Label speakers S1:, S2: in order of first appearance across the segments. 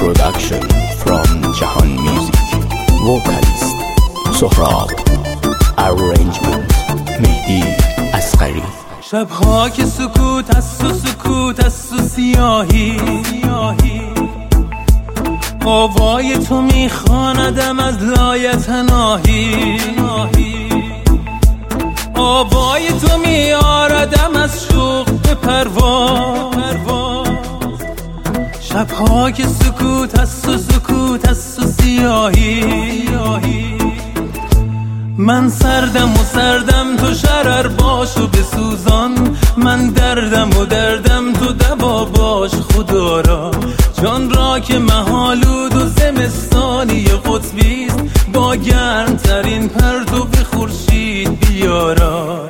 S1: Production from Jahan Music. Vocalist سهراب. Arrangement مهدی اصغری.
S2: شبها که سکوت است و سکوت است و سیاهی، آوای تو میخواندم از لایتناهی، آوای تو میاردم از شوق به پرواز. شبها که سکوت است و سکوت است و سیاهی، من سردم و سردم تو شرر باش و بسوزان، من دردم و دردم تو دوا باش خدا را. جان را که محالود و زمستانی قطبیست، با گرم ترین پرتو به خورشید بیارا.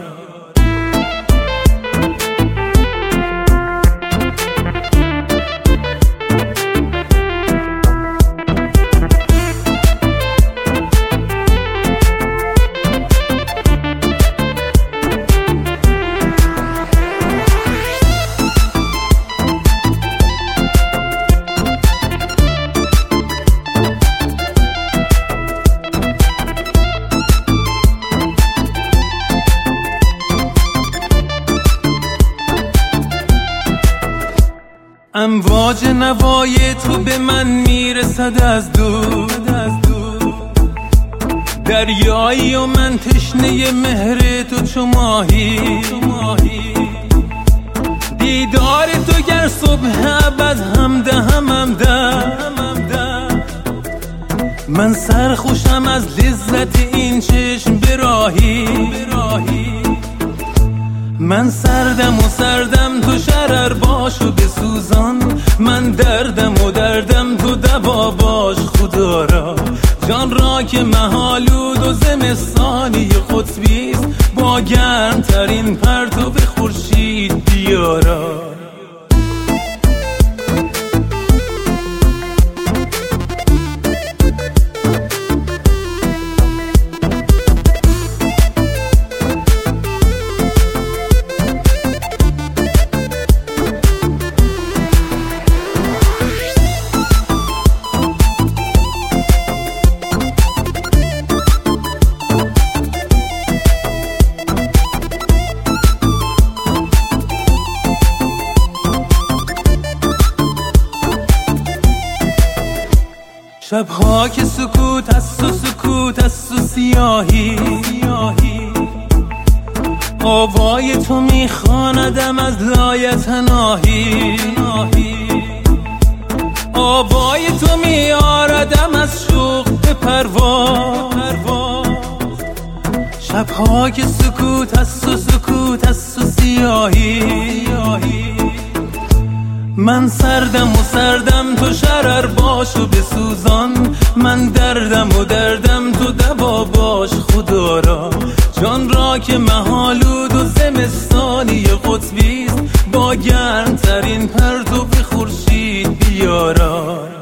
S2: امواج نوای تو به من میرسد از دور، دریایی و من تشنه مهر تو چو ماهی. دیدار تو گر صبح ابد هم ده، من سرخوشم از لذت این چشم براهی. من سردم و سردم تو شرر باش و بسوزان، من دردم و دردم تو دوا باش خدا را. جان را که محالود و زمستانی قطبیست، با گرم ترین پرتو به خورشید بیارا. شبها که سکوت است و سکوت است و سیاهی، آوای تو میخواندم از لایتناهی، آوای تو میاردم از شوق به پرواز. شبها که سکوت است و سکوت است و سیاهی، من سردم و سردم تو شرر باش و بسوزان، من دردم و دردم تو دوا باش خدا را. جان را که محالود و زمستانی قطبیست، با گرم ترین پرتو به خورشید بیارا.